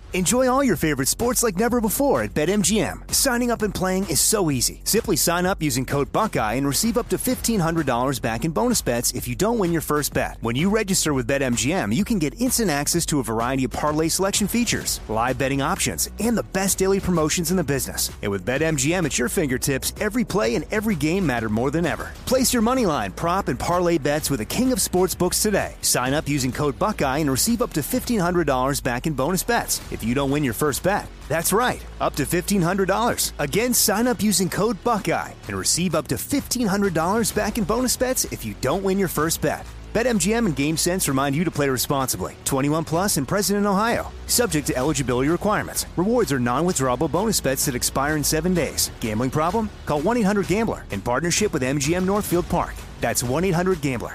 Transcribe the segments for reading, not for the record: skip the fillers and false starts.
Enjoy all your favorite sports like never before at BetMGM. Signing up and playing is so easy. Simply sign up using code Buckeye and receive up to $1,500 back in bonus bets if you don't win your first bet. When you register with BetMGM, you can get instant access to a variety of parlay selection features, live betting options, and the best daily promotions in the business. And with BetMGM at your fingertips, every play and every game matter more than ever. Place your moneyline, prop, and parlay bets with the king of sportsbooks today. Sign up using code Buckeye and receive up to $1,500 back in bonus bets if you don't win your first bet. That's right, up to $1,500. Again, sign up using code Buckeye and receive up to $1,500 back in bonus bets if you don't win your first bet. BetMGM and GameSense remind you to play responsibly. 21 plus and present in Ohio. Subject to eligibility requirements. Rewards are non-withdrawable bonus bets that expire in 7 days. Gambling problem? Call 1-800-GAMBLER in partnership with MGM Northfield Park. That's 1-800-GAMBLER.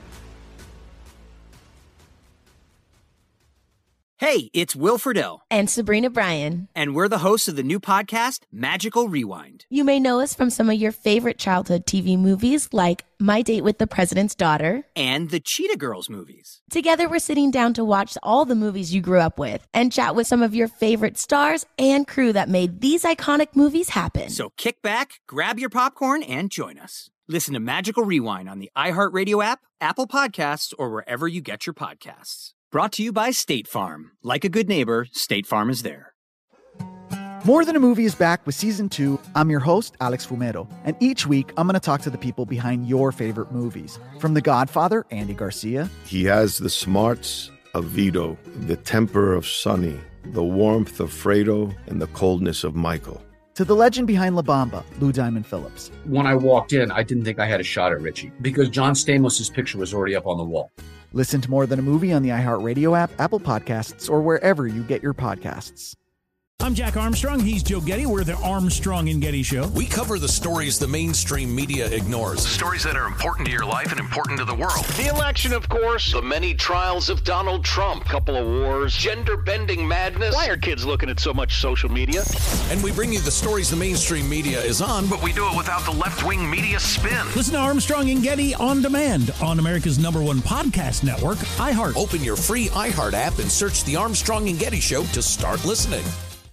Hey, it's Will Friedle. And Sabrina Bryan. And we're the hosts of the new podcast, Magical Rewind. You may know us from some of your favorite childhood TV movies like My Date with the President's Daughter. And the Cheetah Girls movies. Together, we're sitting down to watch all the movies you grew up with and chat with some of your favorite stars and crew that made these iconic movies happen. So kick back, grab your popcorn, and join us. Listen to Magical Rewind on the iHeartRadio app, Apple Podcasts, or wherever you get your podcasts. Brought to you by State Farm. Like a good neighbor, State Farm is there. More Than a Movie is back with Season 2. I'm your host, Alex Fumero. And each week, I'm going to talk to the people behind your favorite movies. From The Godfather, Andy Garcia. He has the smarts of Vito, the temper of Sonny, the warmth of Fredo, and the coldness of Michael. To the legend behind La Bamba, Lou Diamond Phillips. When I walked in, I didn't think I had a shot at Richie because John Stamos' picture was already up on the wall. Listen to More Than a Movie on the iHeartRadio app, Apple Podcasts, or wherever you get your podcasts. I'm Jack Armstrong. He's Joe Getty. We're the Armstrong and Getty Show. We cover the stories the mainstream media ignores. Stories that are important to your life and important to the world. The election, of course. The many trials of Donald Trump. Couple of wars. Gender-bending madness. Why are kids looking at so much social media? And we bring you the stories the mainstream media is on, but we do it without the left-wing media spin. Listen to Armstrong and Getty on demand on America's #1 podcast network, iHeart. Open your free iHeart app and search the Armstrong and Getty Show to start listening.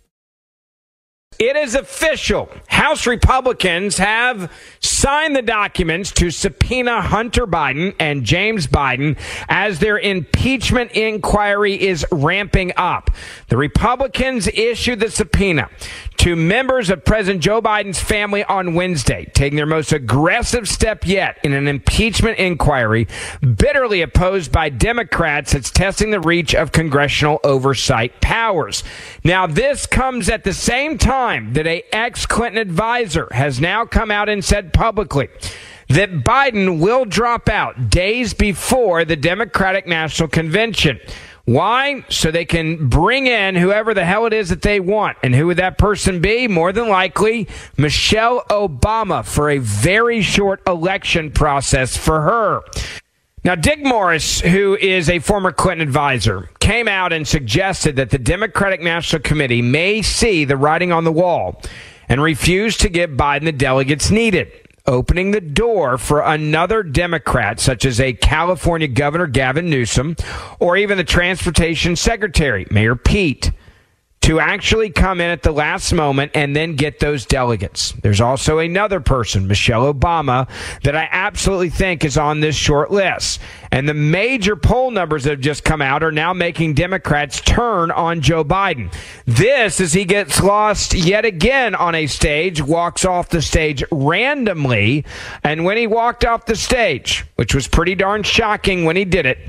It is official. House Republicans have signed the documents to subpoena Hunter Biden and James Biden as their impeachment inquiry is ramping up. The Republicans issued the subpoena to members of President Joe Biden's family on Wednesday, taking their most aggressive step yet in an impeachment inquiry bitterly opposed by Democrats that's testing the reach of congressional oversight powers. Now, this comes at the same time that a ex-Clinton advisor has now come out and said publicly that Biden will drop out days before the Democratic National Convention. Why? So they can bring in whoever the hell it is that they want. And who would that person be? More than likely, Michelle Obama for a very short election process for her. Now, Dick Morris, who is a former Clinton advisor, came out and suggested that the Democratic National Committee may see the writing on the wall and refuse to give Biden the delegates needed, opening the door for another Democrat, such as a California Governor Gavin Newsom, or even the Transportation Secretary, Mayor Pete, to actually come in at the last moment and then get those delegates. There's also another person, Michelle Obama, that I absolutely think is on this short list. And the major poll numbers that have just come out are now making Democrats turn on Joe Biden. This as he gets lost yet again on a stage, walks off the stage randomly. And when he walked off the stage, which was pretty darn shocking when he did it,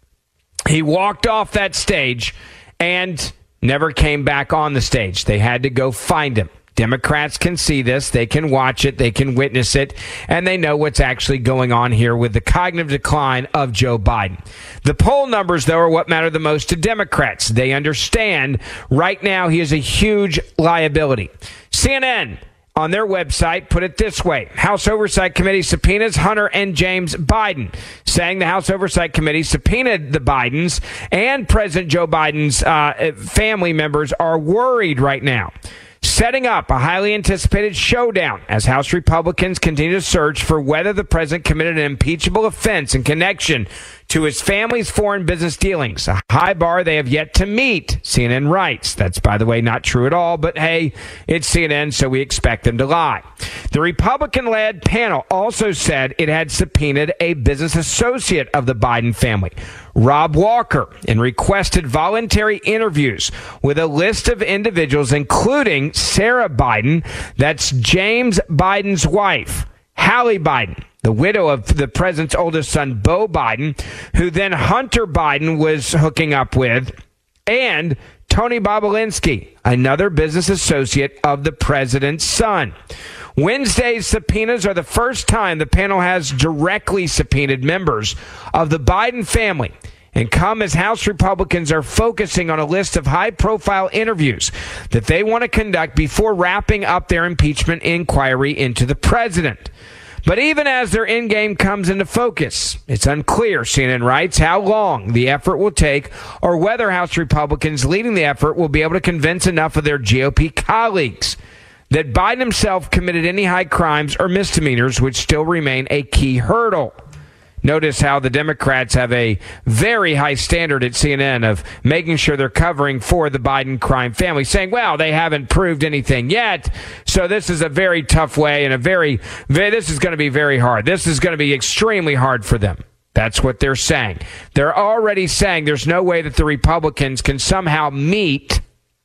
he walked off that stage and never came back on the stage. They had to go find him. Democrats can see this. They can watch it. They can witness it. And they know what's actually going on here with the cognitive decline of Joe Biden. The poll numbers, though, are what matter the most to Democrats. They understand right now he is a huge liability. CNN on their website put it this way. House Oversight Committee subpoenas Hunter and James Biden, saying the House Oversight Committee subpoenaed the Bidens and President Joe Biden's family members are worried right now, setting up a highly anticipated showdown as House Republicans continue to search for whether the president committed an impeachable offense in connection to his family's foreign business dealings, a high bar they have yet to meet, CNN writes. That's, by the way, not true at all, but hey, it's CNN, so we expect them to lie. The Republican-led panel also said it had subpoenaed a business associate of the Biden family, Rob Walker, and requested voluntary interviews with a list of individuals, including Sarah Biden, that's James Biden's wife, Hallie Biden, the widow of the president's oldest son, Beau Biden, who then Hunter Biden was hooking up with, and Tony Bobulinski, another business associate of the president's son. Wednesday's subpoenas are the first time the panel has directly subpoenaed members of the Biden family and come as House Republicans are focusing on a list of high-profile interviews that they want to conduct before wrapping up their impeachment inquiry into the president. But even as their endgame comes into focus, it's unclear, CNN writes, how long the effort will take or whether House Republicans leading the effort will be able to convince enough of their GOP colleagues that Biden himself committed any high crimes or misdemeanors, which still remain a key hurdle. Notice how the Democrats have a very high standard at CNN of making sure they're covering for the Biden crime family, saying, well, they haven't proved anything yet, so this is a very tough way and this is going to be very hard. This is going to be extremely hard for them. That's what they're saying. They're already saying there's no way that the Republicans can somehow meet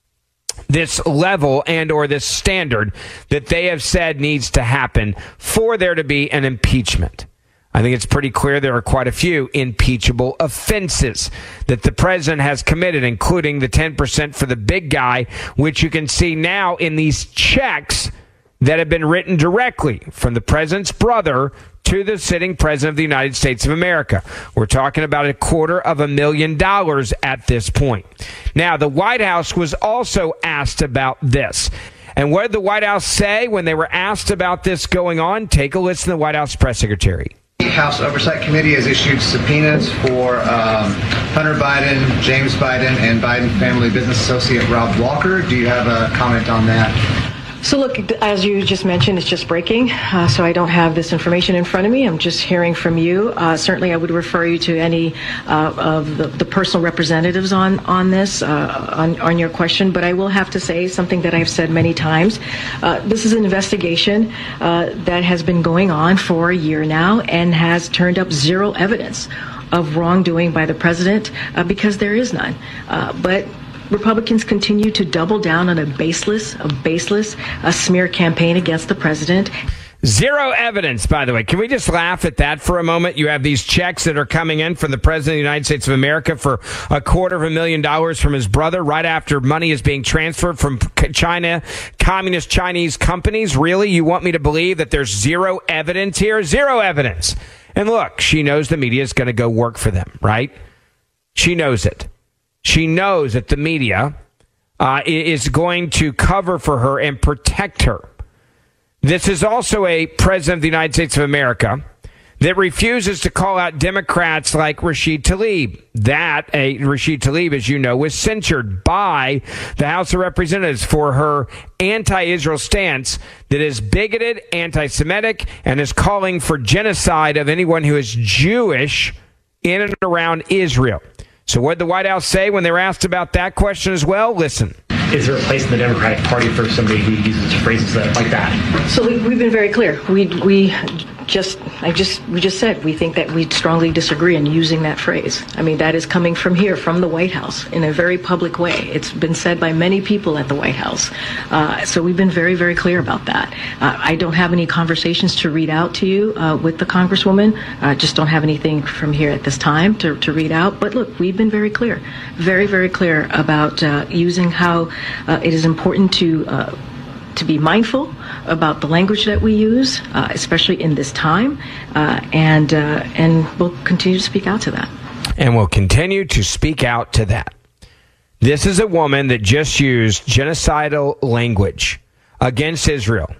this level and or this standard that they have said needs to happen for there to be an impeachment. I think it's pretty clear there are quite a few impeachable offenses that the president has committed, including the 10% for the big guy, which you can see now in these checks that have been written directly from the president's brother to the sitting president of the United States of America. We're talking about $250,000 at this point. Now, the White House was also asked about this. And what did the White House say when they were asked about this going on? Take a listen to the White House press secretary. The House Oversight Committee has issued subpoenas for Hunter Biden, James Biden, and Biden family business associate Rob Walker. Do you have a comment on that? So look, as you just mentioned, it's just breaking, so I don't have this information in front of me. I'm just hearing from you. Certainly, I would refer you to any of the personal representatives on this, on your question. But I will have to say something that I've said many times. This is an investigation that has been going on for a year now and has turned up zero evidence of wrongdoing by the president because there is none. But Republicans continue to double down on a baseless smear campaign against the president. Zero evidence, by the way. Can we just laugh at that for a moment? You have these checks that are coming in from the president of the United States of America for $250,000 from his brother right after money is being transferred from China, communist Chinese companies. Really? You want me to believe that there's zero evidence here? Zero evidence. And look, she knows the media is going to go work for them, right? She knows it. She knows that the media is going to cover for her and protect her. This is also a president of the United States of America that refuses to call out Democrats like Rashid Tlaib. Rashid Tlaib, as you know, was censured by the House of Representatives for her anti-Israel stance that is bigoted, anti-Semitic, and is calling for genocide of anyone who is Jewish in and around Israel. So what did the White House say when they were asked about that question as well? Listen. Is there a place in the Democratic Party for somebody who uses phrases like that? So we've been very clear. We just said we think that we strongly disagree in using that phrase. I mean, that is coming from here, from the White House, in a very public way. It's been said by many people at the White House. So we've been very, very clear about that. I don't have any conversations to read out to you with the Congresswoman. Just don't have anything from here at this time to read out. But look, we've been very clear, very, very clear about using how it is important to be mindful about the language that we use, especially in this time, and we'll continue to speak out to that. And we'll continue to speak out to that. This is a woman that just used genocidal language against Israel.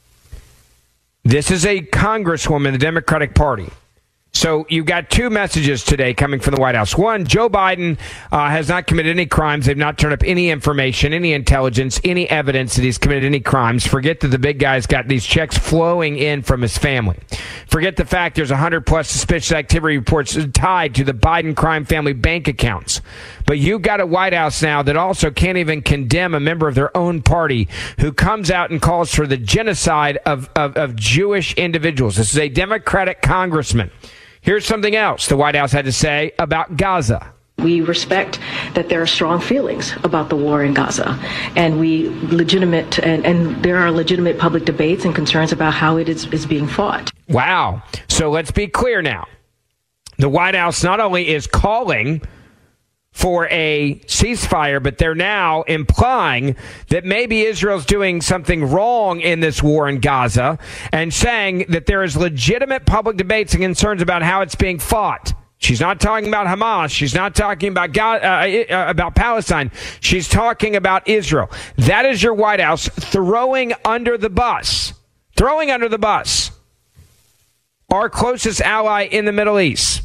This is a congresswoman in the Democratic Party. So you've got two messages today coming from the White House. One, Joe Biden has not committed any crimes. They've not turned up any information, any intelligence, any evidence that he's committed any crimes. Forget that the big guy's got these checks flowing in from his family. Forget the fact there's 100-plus suspicious activity reports tied to the Biden crime family bank accounts. But you've got a White House now that also can't even condemn a member of their own party who comes out and calls for the genocide of Jewish individuals. This is a Democratic congressman. Here's something else the White House had to say about Gaza. We respect that there are strong feelings about the war in Gaza, and there are legitimate public debates and concerns about how it is being fought. Wow. So let's be clear now. The White House not only is calling for a ceasefire, but they're now implying that maybe Israel's doing something wrong in this war in Gaza and saying that there is legitimate public debates and concerns about how it's being fought. She's not talking about Hamas. She's not talking about Palestine. She's talking about Israel. That is your White House throwing under the bus our closest ally in the Middle East.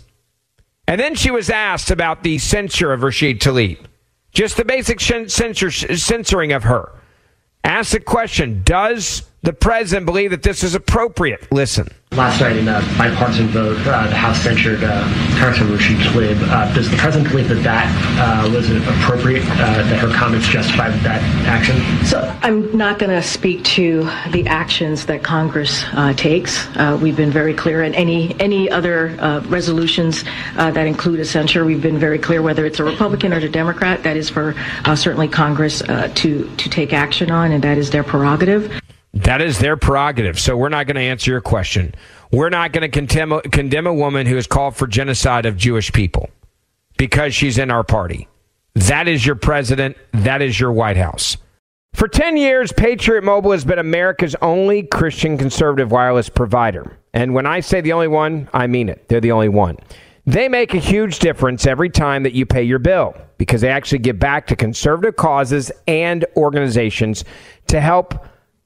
And then she was asked about the censure of Rashid Tlaib, just the basic censoring of her. Asked the question, does the president believe that this is appropriate? Listen. Last night in a bipartisan vote, the House censured Congressman Rashid Tlaib. Does the president believe that was appropriate, that her comments justified that action? So I'm not going to speak to the actions that Congress takes. We've been very clear in any other resolutions that include a censure. We've been very clear whether it's a Republican or a Democrat. That is for certainly Congress to take action on, and that is their prerogative. That is their prerogative. So we're not going to answer your question. We're not going to condemn a woman who has called for genocide of Jewish people because she's in our party. That is your president. That is your White House. For 10 years, Patriot Mobile has been America's only Christian conservative wireless provider. And when I say the only one, I mean it. They're the only one. They make a huge difference every time that you pay your bill because they actually give back to conservative causes and organizations to help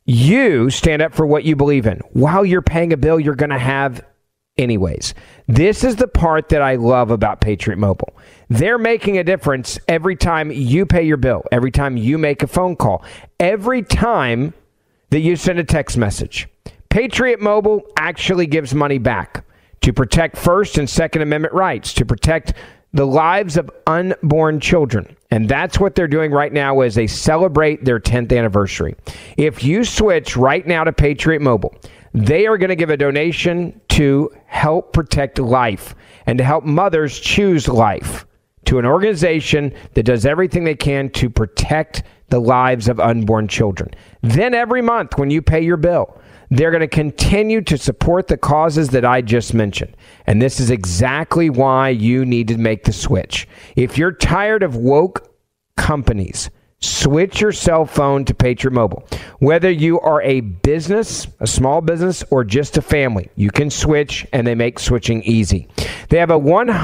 you stand up for what you believe in while you're paying a bill you're going to have anyways. This is the part that I love about Patriot Mobile. They're making a difference every time you pay your bill, every time you make a phone call, every time that you send a text message. Patriot Mobile actually gives money back to protect First and Second Amendment rights, to protect the lives of unborn children. And that's what they're doing right now as they celebrate their 10th anniversary. If you switch right now to Patriot Mobile, they are going to give a donation to help protect life and to help mothers choose life to an organization that does everything they can to protect the lives of unborn children. Then every month when you pay your bill, they're going to continue to support the causes that I just mentioned. And this is exactly why you need to make the switch. If you're tired of woke companies, switch your cell phone to Patriot Mobile. Whether you are a business, a small business, or just a family, you can switch, and they make switching easy. They have a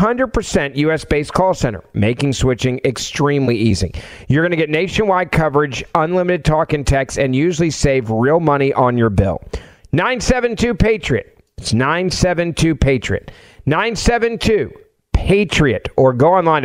100% U.S.-based call center, making switching extremely easy. You're going to get nationwide coverage, unlimited talk and text, and usually save real money on your bill. 972-PATRIOT. It's 972-PATRIOT. 972-PATRIOT. Or go online to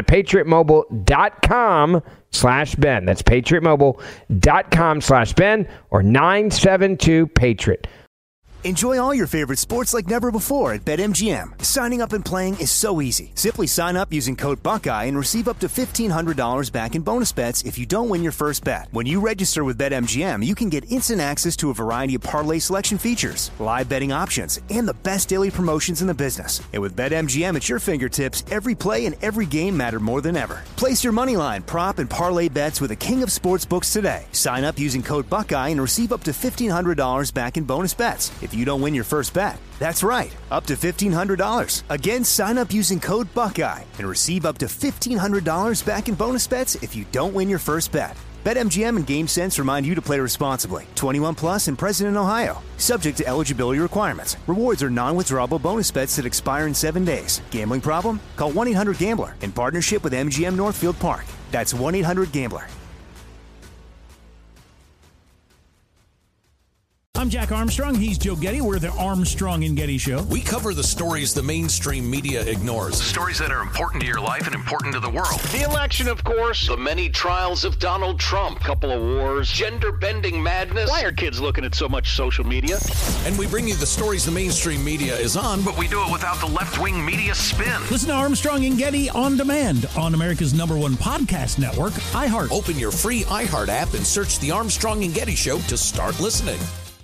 patriotmobile.com/Ben. That's patriotmobile.com/Ben or 972-PATRIOT. Enjoy all your favorite sports like never before at BetMGM. Signing up and playing is so easy. Simply sign up using code Buckeye and receive up to $1,500 back in bonus bets if you don't win your first bet. When you register with BetMGM, you can get instant access to a variety of parlay selection features, live betting options, and the best daily promotions in the business. And with BetMGM at your fingertips, every play and every game matter more than ever. Place your moneyline, prop, and parlay bets with the king of sportsbooks today. Sign up using code Buckeye and receive up to $1,500 back in bonus bets if you don't win your first bet. That's right, up to $1,500. Again, sign up using code Buckeye and receive up to $1,500 back in bonus bets if you don't win your first bet. BetMGM and GameSense remind you to play responsibly. 21 plus and present in Ohio. Subject to eligibility requirements. Rewards are non-withdrawable bonus bets that expire in 7 days. Gambling problem? Call 1-800-GAMBLER in partnership with MGM Northfield Park. That's 1-800-GAMBLER. I'm Jack Armstrong. He's Joe Getty. We're the Armstrong and Getty Show. We cover the stories the mainstream media ignores. Stories that are important to your life and important to the world. The election, of course. The many trials of Donald Trump. Couple of wars. Gender-bending madness. Why are kids looking at so much social media? And we bring you the stories the mainstream media is on, But we do it without the left-wing media spin. Listen to Armstrong and Getty on demand on America's #1 podcast network, iHeart. Open your free iHeart app and search The Armstrong and Getty Show to start listening.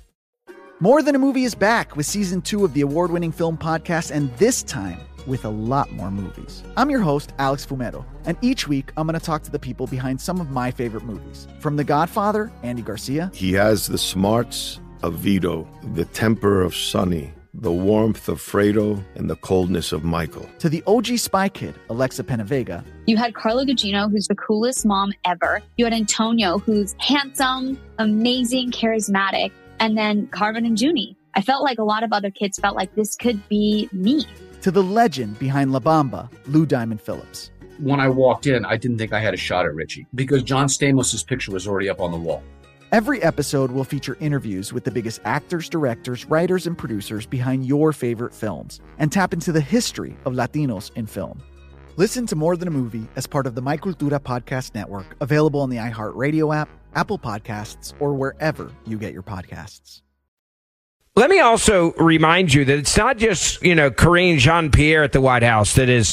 More Than a Movie is back with season 2 of the award-winning film podcast, and this time with a lot more movies. I'm your host, Alex Fumero, and each week I'm going to talk to the people behind some of my favorite movies. From The Godfather, Andy Garcia. He has the smarts of Vito, the temper of Sonny, the warmth of Fredo, and the coldness of Michael. To the OG Spy Kid, Alexa Penavega. You had Carla Gugino, who's the coolest mom ever. You had Antonio, who's handsome, amazing, charismatic. And then Carmen and Junie. I felt like a lot of other kids felt like this could be me. To the legend behind La Bamba, Lou Diamond Phillips. When I walked in, I didn't think I had a shot at Richie because John Stamos' picture was already up on the wall. Every episode will feature interviews with the biggest actors, directors, writers, and producers behind your favorite films and tap into the history of Latinos in film. Listen to More Than a Movie as part of the My Cultura podcast network, available on the iHeartRadio app, Apple Podcasts, or wherever you get your podcasts. Let me also remind you that it's not just, Karine Jean-Pierre at the White House that is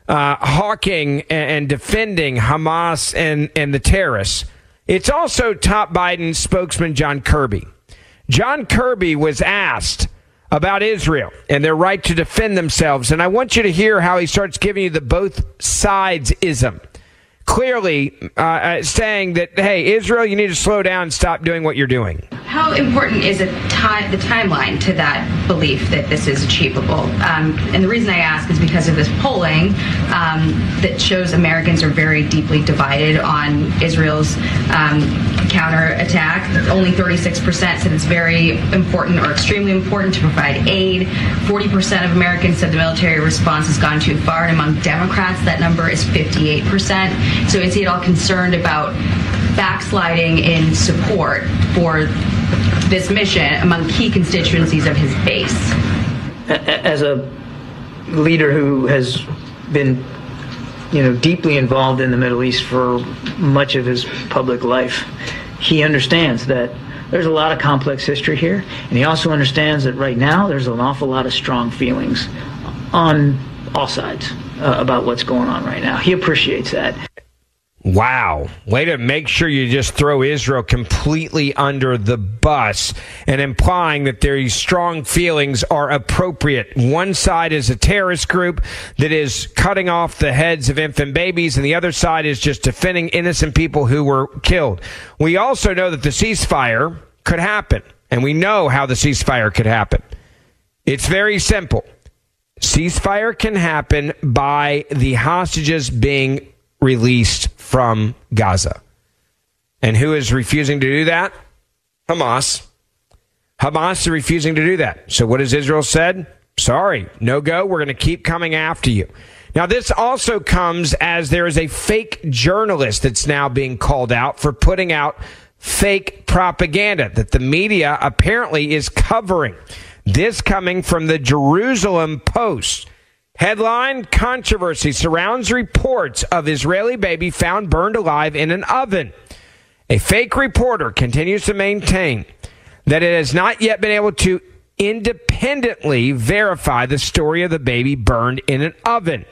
hawking and defending Hamas and the terrorists. It's also top Biden spokesman John Kirby. John Kirby was asked about Israel and their right to defend themselves, and I want you to hear how he starts giving you the both sides-ism. Clearly saying that, hey, Israel, you need to slow down and stop doing what you're doing. How important is the timeline to that belief that this is achievable? And the reason I ask is because of this polling that shows Americans are very deeply divided on Israel's counterattack. Only 36% said it's very important or extremely important to provide aid. 40% of Americans said the military response has gone too far, and among Democrats, that number is 58%. So is he at all concerned about backsliding in support for this mission among key constituencies of his base? As a leader who has been, deeply involved in the Middle East for much of his public life, he understands that there's a lot of complex history here, and he also understands that right now there's an awful lot of strong feelings on all sides about what's going on right now. He appreciates that. Wow. Way to make sure you just throw Israel completely under the bus and implying that their strong feelings are appropriate. One side is a terrorist group that is cutting off the heads of infant babies, and the other side is just defending innocent people who were killed. We also know that the ceasefire could happen, and we know how the ceasefire could happen. It's very simple. Ceasefire can happen by the hostages being released from Gaza. And who is refusing to do that? Hamas. Hamas is refusing to do that. So what has Israel said? Sorry, no go. We're going to keep coming after you. Now, this also comes as there is a fake journalist that's now being called out for putting out fake propaganda that the media apparently is covering. This coming from the Jerusalem Post. Headline: controversy surrounds reports of Israeli baby found burned alive in an oven. A fake reporter continues to maintain that it has not yet been able to independently verify the story of the baby burned in an oven.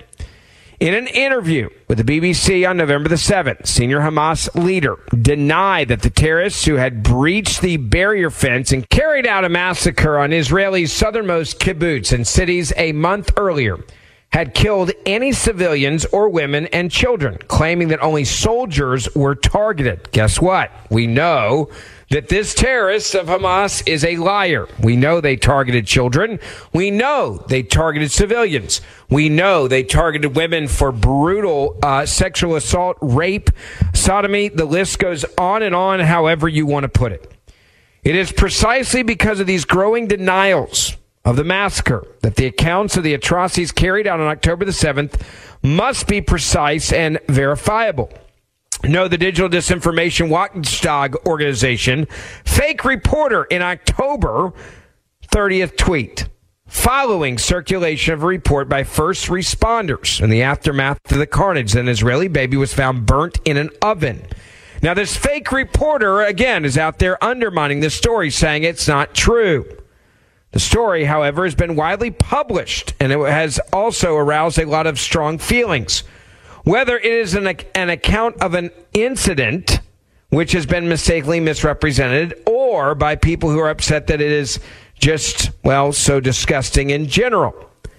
In an interview with the BBC on November the 7th, senior Hamas leader denied that the terrorists who had breached the barrier fence and carried out a massacre on Israel's southernmost kibbutz and cities a month earlier had killed any civilians or women and children, claiming that only soldiers were targeted. Guess what? We know that this terrorist of Hamas is a liar. We know they targeted children. We know they targeted civilians. We know they targeted women for brutal sexual assault, rape, sodomy. The list goes on and on, however you want to put it. It is precisely because of these growing denials of the massacre that the accounts of the atrocities carried out on October the 7th must be precise and verifiable. No, the digital disinformation watchdog organization, Fake Reporter, in October 30th tweet, following circulation of a report by first responders in the aftermath of the carnage, an Israeli baby was found burnt in an oven. Now, this fake reporter, again, is out there undermining this story, saying it's not true. The story, however, has been widely published, and it has also aroused a lot of strong feelings. Whether it is an account of an incident which has been mistakenly misrepresented, or by people who are upset that it is just, well, so disgusting in general.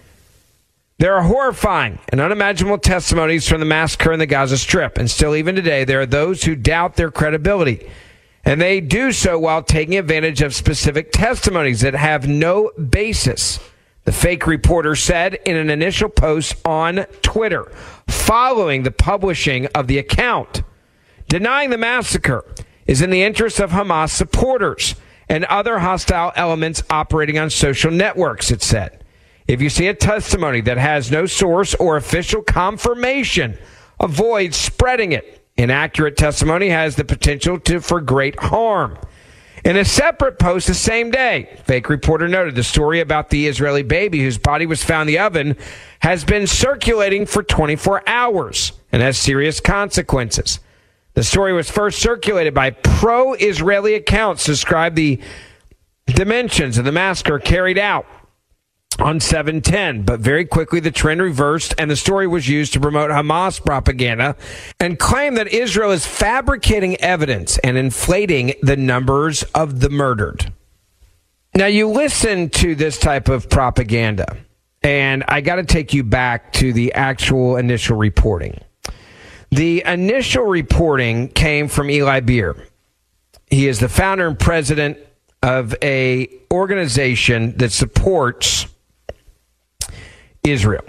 There are horrifying and unimaginable testimonies from the massacre in the Gaza Strip, and still even today there are those who doubt their credibility. And they do so while taking advantage of specific testimonies that have no basis, the fake reporter said in an initial post on Twitter following the publishing of the account. Denying the massacre is in the interest of Hamas supporters and other hostile elements operating on social networks, it said. If you see a testimony that has no source or official confirmation, avoid spreading it. Inaccurate testimony has the potential for great harm. In a separate post the same day, fake reporter noted the story about the Israeli baby whose body was found in the oven has been circulating for 24 hours and has serious consequences. The story was first circulated by pro-Israeli accounts to describe the dimensions of the massacre carried out on 7/10, but very quickly the trend reversed and the story was used to promote Hamas propaganda and claim that Israel is fabricating evidence and inflating the numbers of the murdered. Now, you listen to this type of propaganda, and I got to take you back to the actual initial reporting. The initial reporting came from Eli Beer. He is the founder and president of a organization that supports Israel.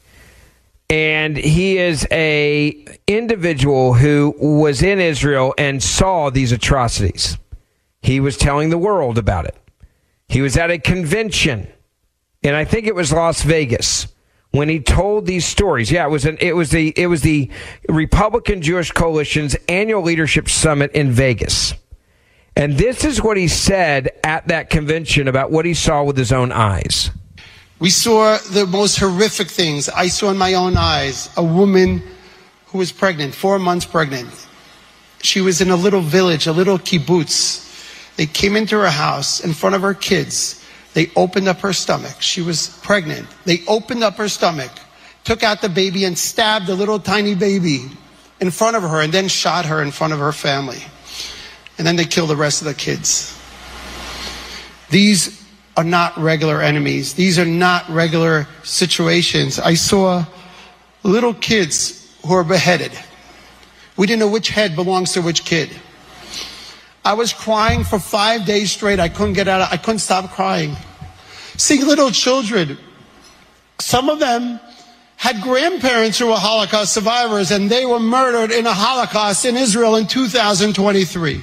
And he is a individual who was in Israel and saw these atrocities. He was telling the world about it. He was at a convention, and I think it was Las Vegas, when he told these stories. Yeah, it was the Republican Jewish Coalition's annual leadership summit in Vegas. And this is what he said at that convention about what he saw with his own eyes. We saw the most horrific things. I saw in my own eyes a woman who was pregnant, 4 months pregnant. She was in a little village, a little kibbutz. They came into her house in front of her kids. They opened up her stomach. She was pregnant. They opened up her stomach, took out the baby and stabbed the little tiny baby in front of her and then shot her in front of her family. And then they killed the rest of the kids. These are not regular enemies. These are not regular situations. I saw little kids who were beheaded. We didn't know which head belongs to which kid. I was crying for 5 days straight. I couldn't get out. I couldn't stop crying. Seeing little children. Some of them had grandparents who were Holocaust survivors, and they were murdered in a Holocaust in Israel in 2023.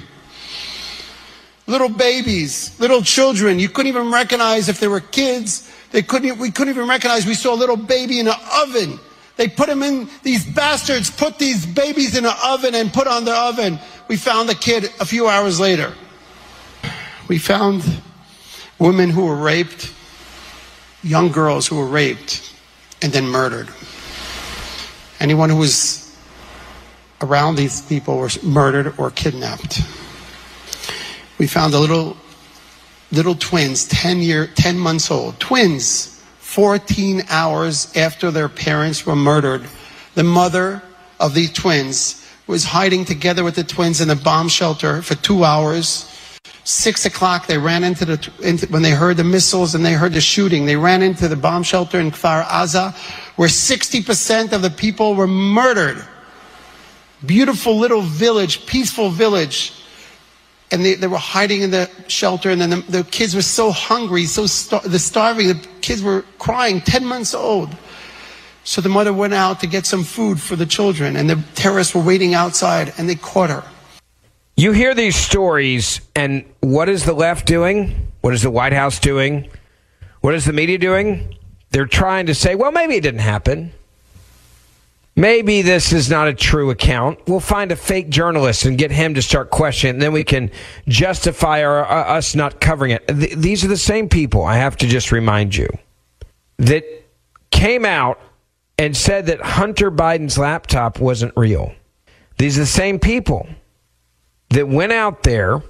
Little babies, little children. You couldn't even recognize if they were kids. We couldn't even recognize. We saw a little baby in an oven. They put them in, these bastards put these babies in an oven and put on the oven. We found the kid a few hours later. We found women who were raped, young girls who were raped and then murdered. Anyone who was around these people was murdered or kidnapped. We found the little twins, 10 months old. Twins, 14 hours after their parents were murdered. The mother of these twins was hiding together with the twins in a bomb shelter for 2 hours. 6 o'clock, they ran when they heard the missiles and they heard the shooting, they ran into the bomb shelter in Kfar Aza, where 60% of the people were murdered. Beautiful little village, peaceful village. And they were hiding in the shelter, and then the kids were so hungry, starving. The kids were crying, 10 months old. So the mother went out to get some food for the children, and the terrorists were waiting outside, and they caught her. You hear these stories, and what is the left doing? What is the White House doing? What is the media doing? They're trying to say, well, maybe it didn't happen. maybe this is not a true account. We'll find a fake journalist and get him to start questioning, and then we can justify us not covering it. These are the same people, I have to just remind you, that came out and said that Hunter Biden's laptop wasn't real. These are the same people that went out there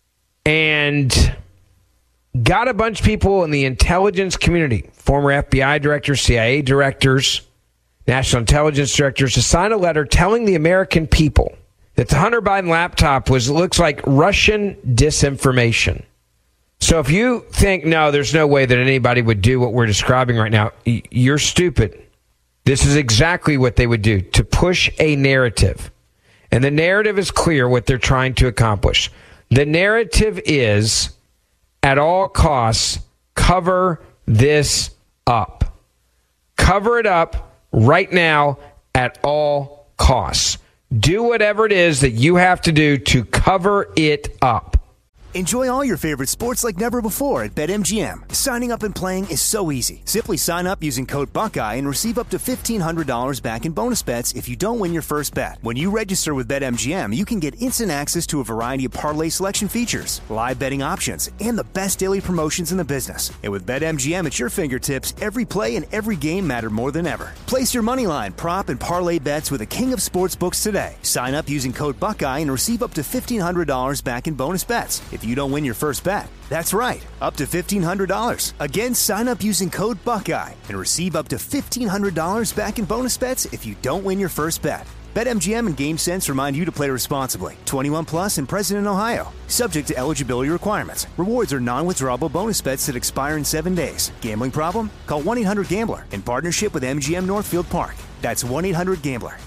and got a bunch of people in the intelligence community, former FBI directors, CIA directors, national intelligence directors, to sign a letter telling the American people that the Hunter Biden laptop looks like Russian disinformation. So if you think, no, there's no way that anybody would do what we're describing right now, you're stupid. This is exactly what they would do to push a narrative. And the narrative is clear what they're trying to accomplish. The narrative is, at all costs, cover this up. Cover it up right now at all costs. Do whatever it is that you have to do to cover it up. Enjoy all your favorite sports like never before at BetMGM. Signing up and playing is so easy. Simply sign up using code Buckeye and receive up to $1,500 back in bonus bets if you don't win your first bet. When you register with BetMGM, you can get instant access to a variety of parlay selection features, live betting options, and the best daily promotions in the business. And with BetMGM at your fingertips, every play and every game matter more than ever. Place your moneyline, prop, and parlay bets with the king of sportsbooks today. Sign up using code Buckeye and receive up to $1,500 back in bonus bets if you don't win your first bet. That's right, up to $1,500. Again, sign up using code Buckeye and receive up to $1,500 back in bonus bets if you don't win your first bet. BetMGM and GameSense remind you to play responsibly. 21 plus and present in Ohio. Subject to eligibility requirements. Rewards are non-withdrawable bonus bets that expire in 7 days. Gambling problem? Call 1-800-GAMBLER in partnership with MGM Northfield Park. That's 1-800-GAMBLER.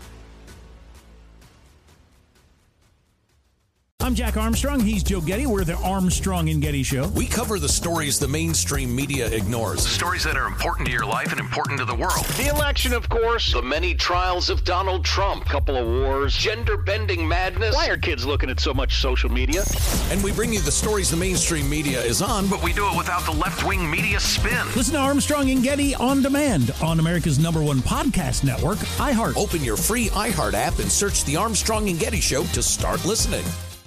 I'm Jack Armstrong. He's Joe Getty. We're the Armstrong and Getty Show. We cover the stories the mainstream media ignores. Stories that are important to your life and important to the world. The election, of course. The many trials of Donald Trump. Couple of wars. Gender-bending madness. Why are kids looking at so much social media? And we bring you the stories the mainstream media is on, But we do it without the left-wing media spin. Listen to Armstrong and Getty on demand on America's #1 podcast network, iHeart. Open your free iHeart app and search The Armstrong and Getty Show to start listening.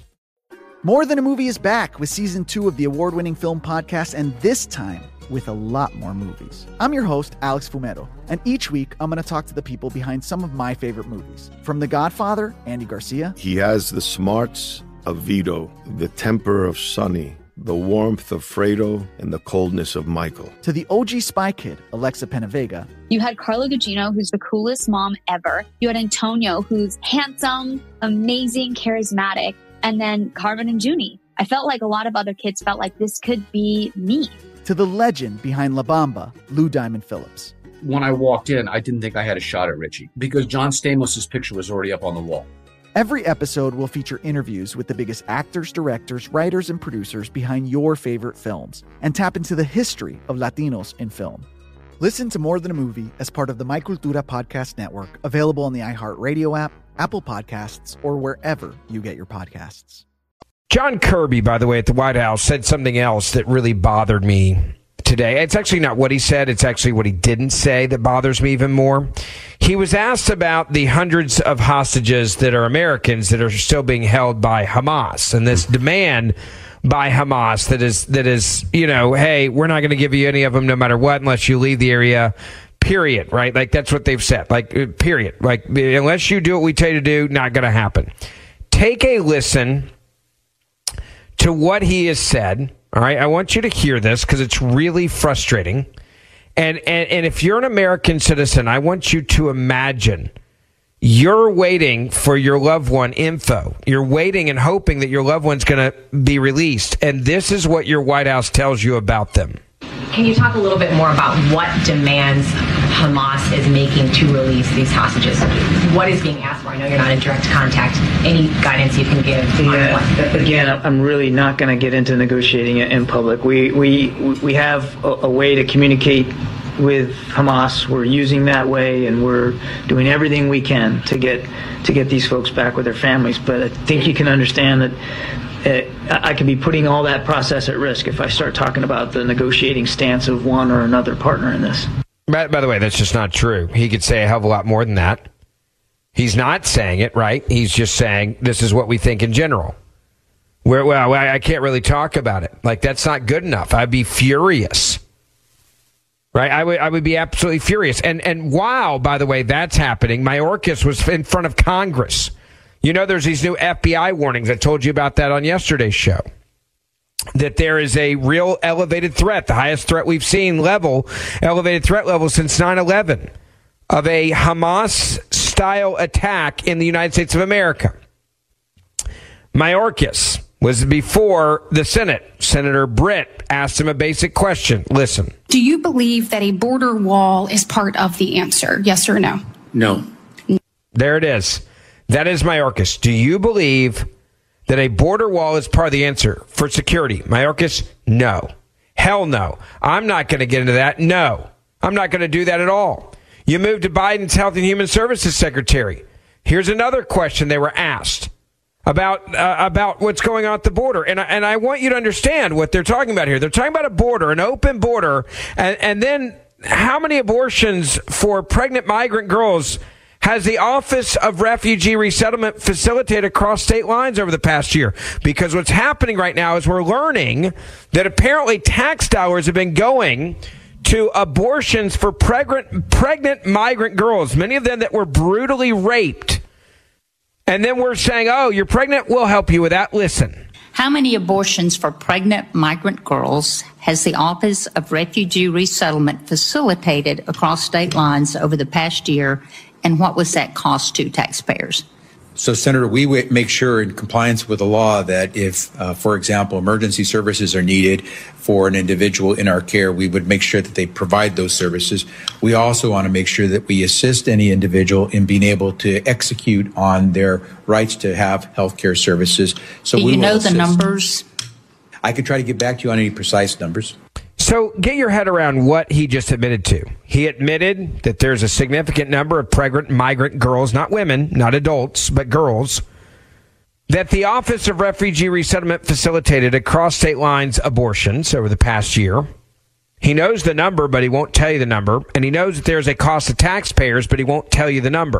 More Than a Movie is back with Season 2 of the award-winning film podcast, and this time with a lot more movies. I'm your host, Alex Fumero, and each week I'm going to talk to the people behind some of my favorite movies. From The Godfather, Andy Garcia. He has the smarts of Vito, the temper of Sonny, the warmth of Fredo, and the coldness of Michael. To the OG Spy Kid, Alexa Penavega. You had Carla Gugino, who's the coolest mom ever. You had Antonio, who's handsome, amazing, charismatic. And then Carmen and Junie. I felt like a lot of other kids felt like this could be me. To the legend behind La Bamba, Lou Diamond Phillips. When I walked in, I didn't think I had a shot at Richie because John Stamos' picture was already up on the wall. Every episode will feature interviews with the biggest actors, directors, writers, and producers behind your favorite films and tap into the history of Latinos in film. Listen to More Than a Movie as part of the My Cultura podcast network, available on the iHeartRadio app, Apple Podcasts, or wherever you get your podcasts. John Kirby, by the way, at the White House, said something else that really bothered me today. It's actually not what he said. It's actually what he didn't say that bothers me even more. He was asked about the hundreds of hostages that are Americans that are still being held by Hamas and this demand by Hamas that is, you know, hey, we're not going to give you any of them no matter what unless you leave the area, period, right? Like, that's what they've said, like, period. Like, unless you do what we tell you to do, not going to happen. Take a listen to what he has said, all right? I want you to hear this because it's really frustrating. And if you're an American citizen, I want you to imagine you're waiting for your loved one info. You're waiting and hoping that your loved one's going to be released. And this is what your White House tells you about them. Can you talk a little bit more about what demands Hamas is making to release these hostages? What is being asked for? I know you're not in direct contact. Any guidance you can give? Again, I'm really not going to get into negotiating it in public. We have a way to communicate with Hamas. We're using that way, and we're doing everything we can to get these folks back with their families. But I think you can understand that I could be putting all that process at risk if I start talking about the negotiating stance of one or another partner in this. By the way, that's just not true. He could say a hell of a lot more than that. He's not saying it, right? He's just saying this is what we think in general. Well, I can't really talk about it. Like, that's not good enough. I'd be furious. Right? I would be absolutely furious. And while, by the way, that's happening, Mayorkas was in front of Congress. You know, there's these new FBI warnings. I told you about that on yesterday's show. That there is a real elevated threat, the highest threat we've seen elevated threat level since 9/11, of a Hamas-style attack in the United States of America. Mayorkas was before the Senate. Senator Britt asked him a basic question. Listen. Do you believe that a border wall is part of the answer? Yes or no? No. There it is. That is Mayorkas. Do you believe that a border wall is part of the answer for security? Mayorkas, no. Hell no. I'm not going to get into that. No. I'm not going to do that at all. You moved to Biden's Health and Human Services Secretary. Here's another question they were asked about what's going on at the border. And I want you to understand what they're talking about here. They're talking about a border, an open border, and then how many abortions for pregnant migrant girls has the Office of Refugee Resettlement facilitated across state lines over the past year? Because what's happening right now is we're learning that apparently tax dollars have been going to abortions for pregnant migrant girls, many of them that were brutally raped. And then we're saying, oh, you're pregnant, we'll help you with that. Listen. How many abortions for pregnant migrant girls has the Office of Refugee Resettlement facilitated across state lines over the past year, and what was that cost to taxpayers? So, Senator, we make sure in compliance with the law that if, for example, emergency services are needed for an individual in our care, we would make sure that they provide those services. We also want to make sure that we assist any individual in being able to execute on their rights to have health care services. So, do you know the numbers? I could try to get back to you on any precise numbers. So get your head around what he just admitted to. He admitted that there's a significant number of pregnant migrant girls, not women, not adults, but girls, that the Office of Refugee Resettlement facilitated across state lines abortions over the past year. He knows the number, but he won't tell you the number. And he knows that there's a cost to taxpayers, but he won't tell you the number.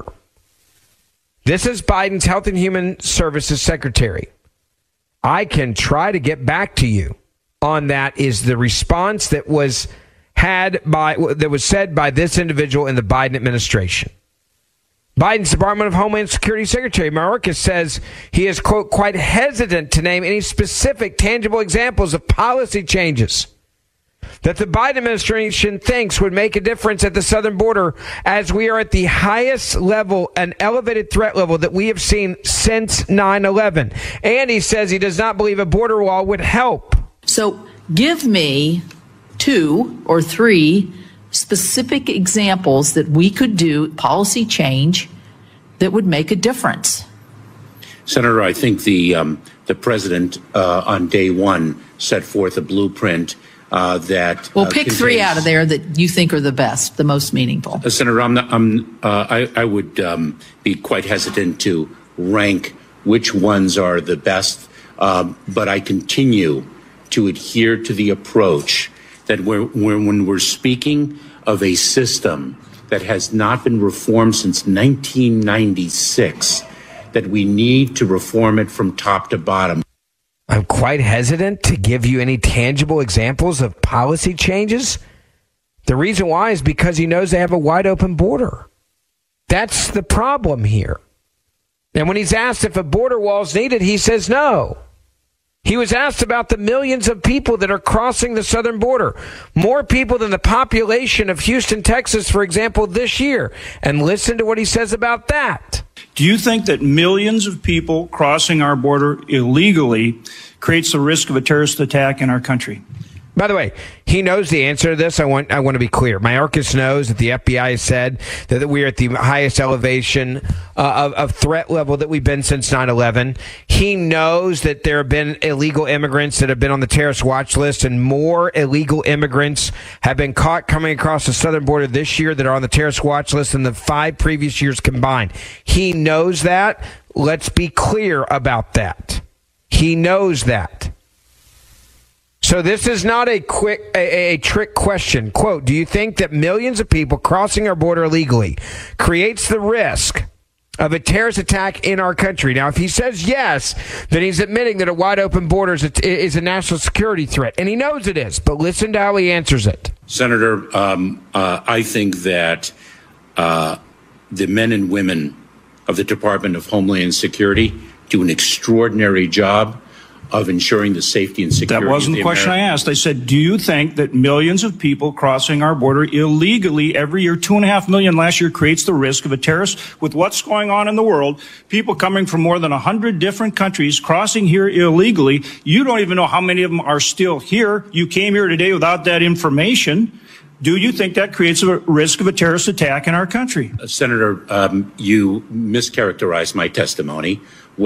This is Biden's Health and Human Services Secretary. I can try to get back to you on that is the response that was said by this individual in the Biden administration. Biden's Department of Homeland Security Secretary Mayorkas says he is, quote, quite hesitant to name any specific tangible examples of policy changes that the Biden administration thinks would make a difference at the southern border, as we are at the highest level, an elevated threat level that we have seen since 9/11. And he says he does not believe a border wall would help. So give me 2 or 3 specific examples that we could do policy change that would make a difference. Senator, I think the president on day one set forth a blueprint that we'll pick 3 out of there that you think are the best, the most meaningful. Senator, I would be quite hesitant to rank which ones are the best, but I continue to adhere to the approach that when we're speaking of a system that has not been reformed since 1996, that we need to reform it from top to bottom. I'm quite hesitant to give you any tangible examples of policy changes. The reason why is because he knows they have a wide open border. That's the problem here. And when he's asked if a border wall is needed, he says no. He was asked about the millions of people that are crossing the southern border. More people than the population of Houston, Texas, for example, this year. And listen to what he says about that. Do you think that millions of people crossing our border illegally creates the risk of a terrorist attack in our country? By the way, he knows the answer to this. I want to be clear. Mayorkas knows that the FBI has said that we are at the highest elevation of threat level that we've been since 9/11. He knows that there have been illegal immigrants that have been on the terrorist watch list, and more illegal immigrants have been caught coming across the southern border this year that are on the terrorist watch list than the 5 previous years combined. He knows that. Let's be clear about that. He knows that. So this is not a trick question. Quote, do you think that millions of people crossing our border illegally creates the risk of a terrorist attack in our country? Now, if he says yes, then he's admitting that a wide open border is a national security threat, and he knows it is. But listen to how he answers it. Senator, I think that the men and women of the Department of Homeland Security do an extraordinary job of ensuring the safety and security. That wasn't the question I asked. I said, do you think that millions of people crossing our border illegally every year, 2.5 million last year, creates the risk of a terrorist? With what's going on in the world, people coming from more than 100 different countries crossing here illegally, you don't even know how many of them are still here. You came here today without that information. Do you think that creates a risk of a terrorist attack in our country? Senator, you mischaracterized my testimony.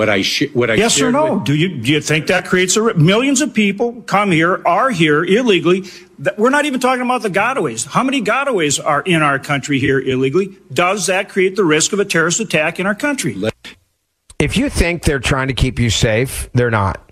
Yes or no? Do you think that creates a risk? Millions of people come here, are here illegally. We're not even talking about the gotaways. How many gotaways are in our country here illegally? Does that create the risk of a terrorist attack in our country? If you think they're trying to keep you safe, they're not.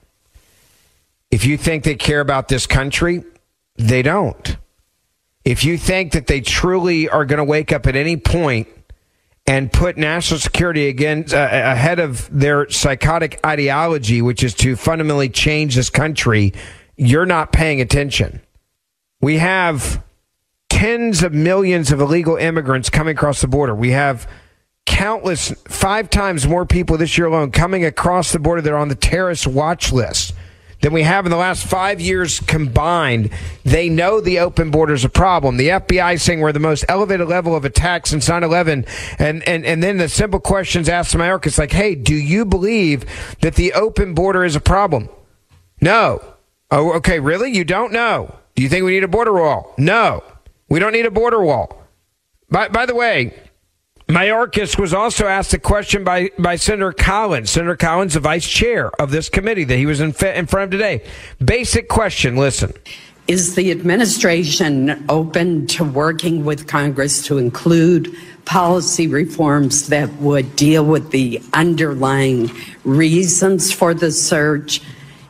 If you think they care about this country, they don't. If you think that they truly are going to wake up at any point and put national security ahead of their psychotic ideology, which is to fundamentally change this country, you're not paying attention. We have tens of millions of illegal immigrants coming across the border. We have countless, 5 times more people this year alone coming across the border that are on the terrorist watch list than we have in the last 5 years combined. They know the open border is a problem. The FBI saying we're the most elevated level of attacks since 9/11. And then the simple questions asked to Mayorkas like, hey, do you believe that the open border is a problem? No. Oh, okay, really? You don't know? Do you think we need a border wall? No. We don't need a border wall. By the way, Mayorkas was also asked a question by Senator Collins. Senator Collins, the vice chair of this committee that he was in front of today. Basic question, listen. Is the administration open to working with Congress to include policy reforms that would deal with the underlying reasons for the surge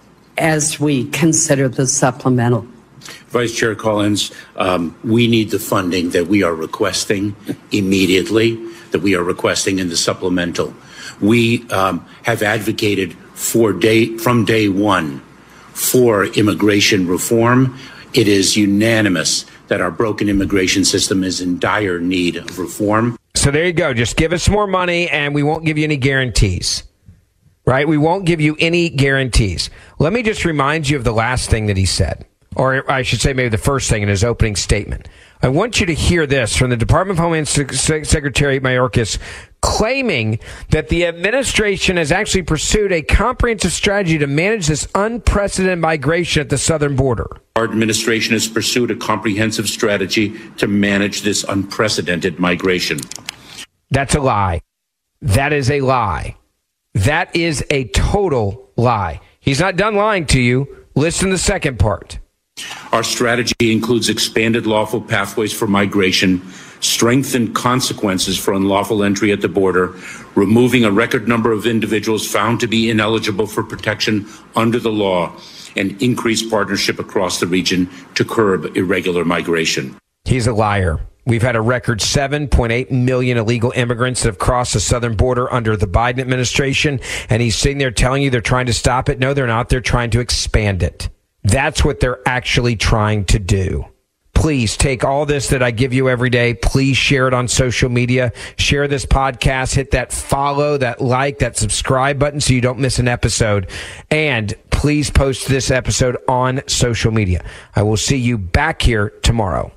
as we consider the supplemental? Vice Chair Collins, we need the funding that we are requesting immediately, that we are requesting in the supplemental. We have advocated from day one for immigration reform. It is unanimous that our broken immigration system is in dire need of reform. So there you go. Just give us more money and we won't give you any guarantees. Right? We won't give you any guarantees. Let me just remind you of the last thing that he said. Or I should say maybe the first thing in his opening statement. I want you to hear this from the Department of Homeland Secretary Mayorkas claiming that the administration has actually pursued a comprehensive strategy to manage this unprecedented migration at the southern border. Our administration has pursued a comprehensive strategy to manage this unprecedented migration. That's a lie. That is a lie. That is a total lie. He's not done lying to you. Listen to the second part. Our strategy includes expanded lawful pathways for migration, strengthened consequences for unlawful entry at the border, removing a record number of individuals found to be ineligible for protection under the law, and increased partnership across the region to curb irregular migration. He's a liar. We've had a record 7.8 million illegal immigrants that have crossed the southern border under the Biden administration, and he's sitting there telling you they're trying to stop it. No, they're not. They're trying to expand it. That's what they're actually trying to do. Please take all this that I give you every day. Please share it on social media. Share this podcast. Hit that follow, that like, that subscribe button so you don't miss an episode. And please post this episode on social media. I will see you back here tomorrow.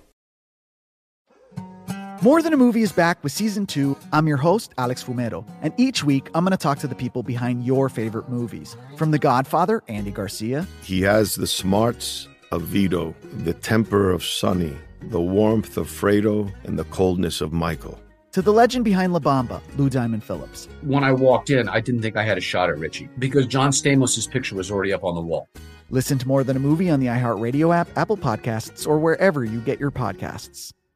More Than a Movie is back with Season 2. I'm your host, Alex Fumero, and each week I'm going to talk to the people behind your favorite movies. From The Godfather, Andy Garcia. He has the smarts of Vito, the temper of Sonny, the warmth of Fredo, and the coldness of Michael. To the legend behind La Bamba, Lou Diamond Phillips. When I walked in, I didn't think I had a shot at Richie because John Stamos' picture was already up on the wall. Listen to More Than a Movie on the iHeartRadio app, Apple Podcasts, or wherever you get your podcasts.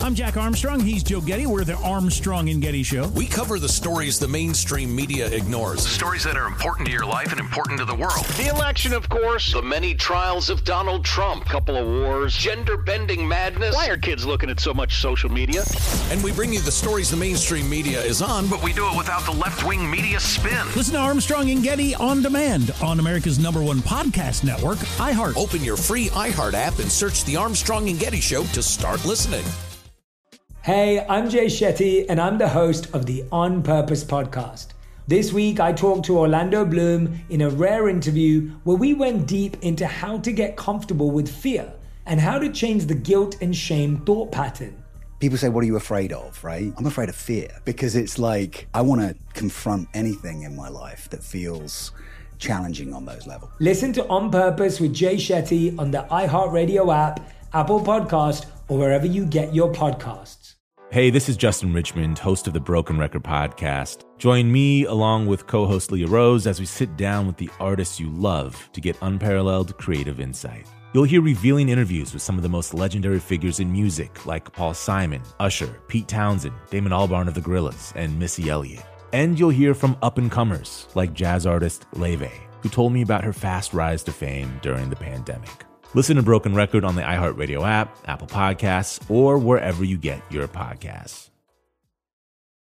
I'm Jack Armstrong. He's Joe Getty. We're the Armstrong and Getty Show. We cover the stories the mainstream media ignores. Stories that are important to your life and important to the world. The election, of course. The many trials of Donald Trump. Couple of wars. Gender-bending madness. Why are kids looking at so much social media? And we bring you the stories the mainstream media is on, But we do it without the left-wing media spin. Listen to Armstrong and Getty on demand on America's #1 podcast network, iHeart. Open your free iHeart app and search The Armstrong and Getty Show to start listening. Hey, I'm Jay Shetty, and I'm the host of the On Purpose podcast. This week, I talked to Orlando Bloom in a rare interview where we went deep into how to get comfortable with fear and how to change the guilt and shame thought pattern. People say, what are you afraid of, right? I'm afraid of fear because it's like I want to confront anything in my life that feels challenging on those levels. Listen to On Purpose with Jay Shetty on the iHeartRadio app, Apple Podcast, or wherever you get your podcasts. Hey, this is Justin Richmond, host of the Broken Record podcast. Join me along with co-host Leah Rose as we sit down with the artists you love to get unparalleled creative insight. You'll hear revealing interviews with some of the most legendary figures in music like Paul Simon, Usher, Pete Townsend, Damon Albarn of the Gorillaz, and Missy Elliott. And you'll hear from up-and-comers like jazz artist Leve, who told me about her fast rise to fame during the pandemic. Listen to Broken Record on the iHeartRadio app, Apple Podcasts, or wherever you get your podcasts.